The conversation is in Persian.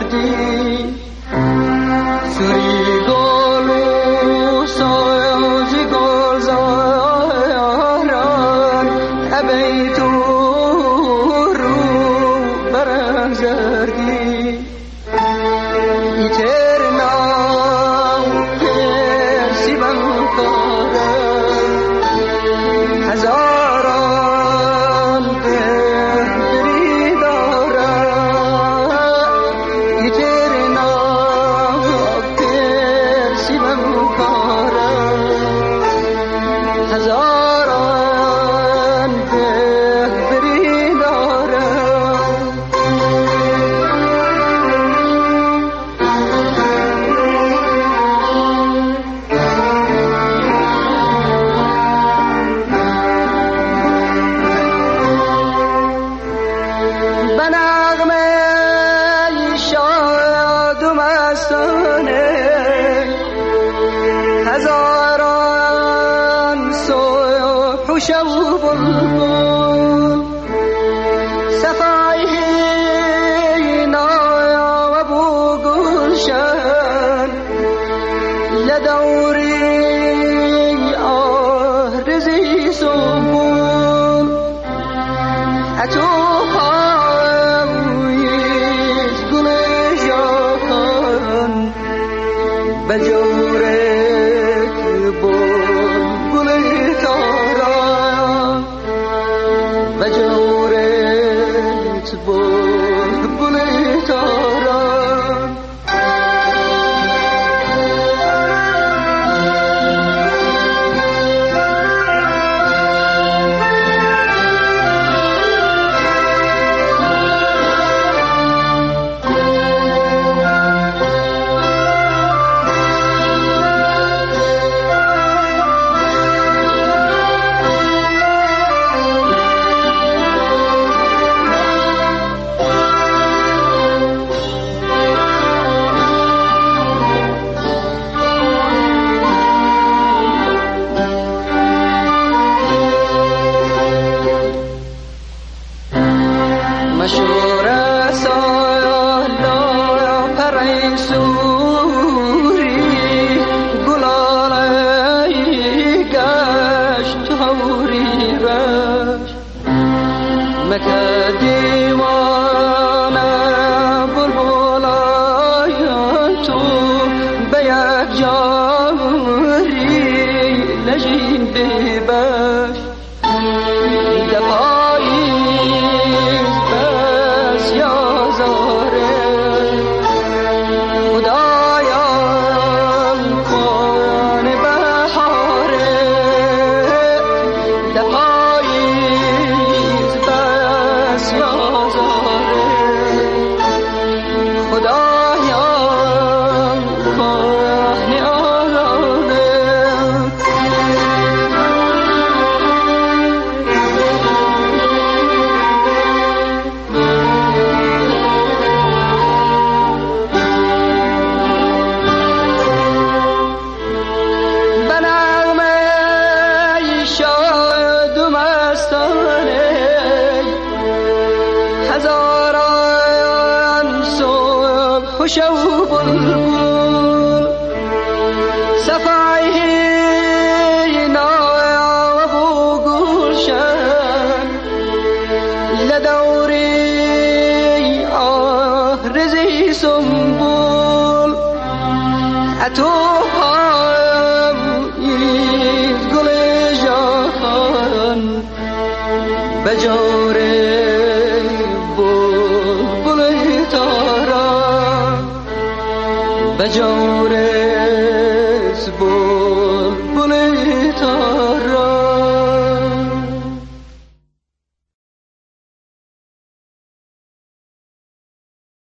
گردی سوری گل و ساز گلزاران ابی تو رو برزرگی ایترنا کسی بنکاره هزاران دری داره ایترنا کسی بنکاره هزاران دری داره هزاران صبح و شب و بلبل صفای نایا و بو گلشن لدوری آرزی سنبول اتو خواهیز گل جاکن بجوره مشوره سالا پرین سوری گلالی گشت هوری بش مکه دیوانه بلبلای تو به یک جاری لجیده بش هزاران صبح و شب و بلبل صفای نایا و بو گلشن لدوری آرزی سنبول اتو خواهیز گل جهان بجوره بلبل تارا بجو